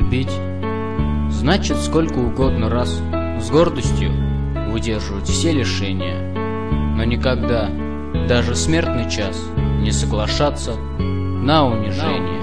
Любить значит сколько угодно раз с гордостью выдерживать все лишения, но никогда, даже в смертный час, не соглашаться на унижение.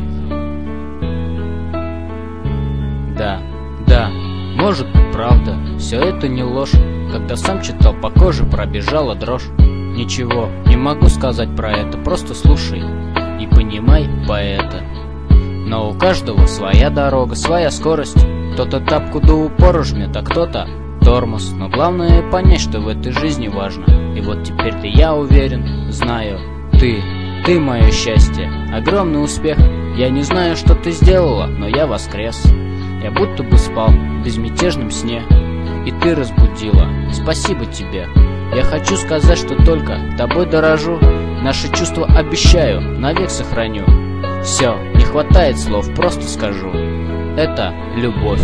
Да, может быть правда, все это не ложь. Когда сам читал, по коже пробежала дрожь. Ничего не могу сказать про это, просто слушай и понимай поэта. Но у каждого своя дорога, своя скорость. Кто-то тапку до упора жмет, а кто-то тормоз. Но главное понять, что в этой жизни важно. И вот теперь-то я уверен, знаю, ты мое счастье, огромный успех. Я не знаю, что ты сделала, но я воскрес. Я будто бы спал в безмятежном сне, и ты разбудила. Спасибо тебе. Я хочу сказать, что только тобой дорожу. Наши чувства, обещаю, навек сохраню. Все, не хватает слов, просто скажу. Это любовь.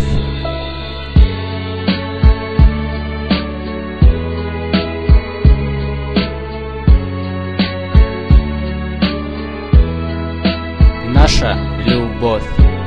Наша любовь.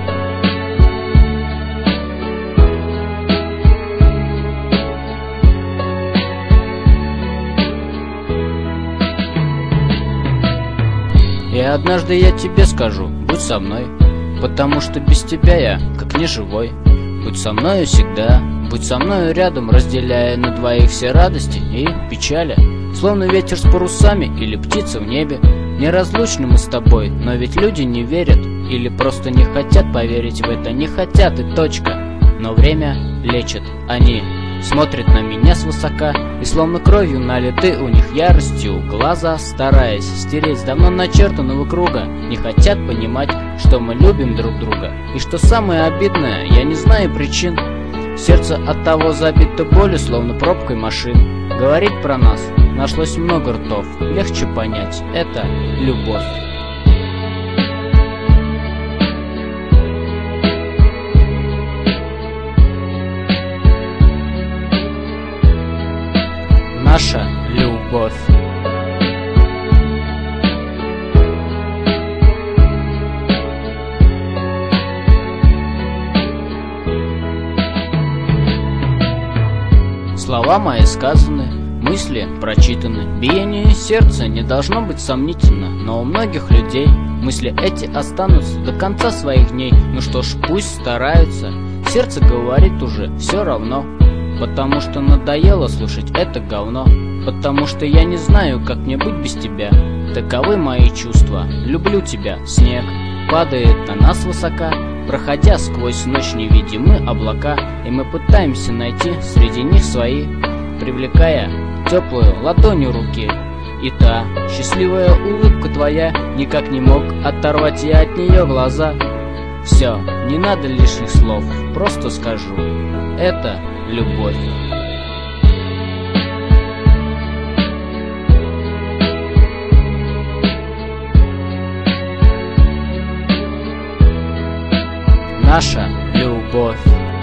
И однажды я тебе скажу, будь со мной, потому что без тебя я как не живой. Будь со мною всегда, будь со мною рядом, разделяя на двоих все радости и печали. Словно ветер с парусами или птица в небе. Неразлучны мы с тобой, но ведь люди не верят или просто не хотят поверить в это. Не хотят и точка. Но время лечит. Они смотрят на меня свысока, и словно кровью налиты у них яростью глаза, стараясь стереть с давно начертанного круга. Не хотят понимать, что мы любим друг друга. И что самое обидное, я не знаю причин. Сердце от того забито болью, словно пробкой машин. Говорить про нас нашлось много ртов. Легче понять, это любовь. Наша любовь. Слова мои сказаны, мысли прочитаны. Биение сердца не должно быть сомнительно, но у многих людей мысли эти останутся до конца своих дней. Ну что ж, пусть стараются. Сердце говорит уже все равно, потому что надоело слушать это говно. Потому что я не знаю, как мне быть без тебя. Таковы мои чувства. Люблю тебя. Снег падает на нас высока, проходя сквозь ночь невидимые облака. И мы пытаемся найти среди них свои, привлекая теплую ладонью руки. И та счастливая улыбка твоя, никак не мог оторвать я от нее глаза. Все, не надо лишних слов, просто скажу. Это любовь. Наша любовь.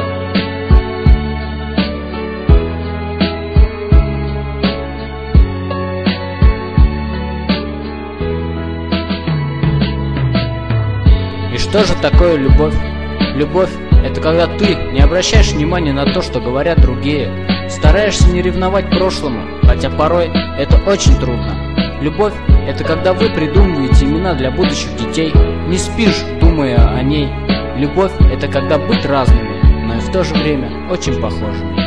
И что же такое любовь? Любовь — это когда ты не обращаешь внимания на то, что говорят другие. Стараешься не ревновать прошлому, хотя порой это очень трудно. Любовь — это когда вы придумываете имена для будущих детей, не спишь, думая о ней. Любовь — это когда быть разными, но и в то же время очень похожими.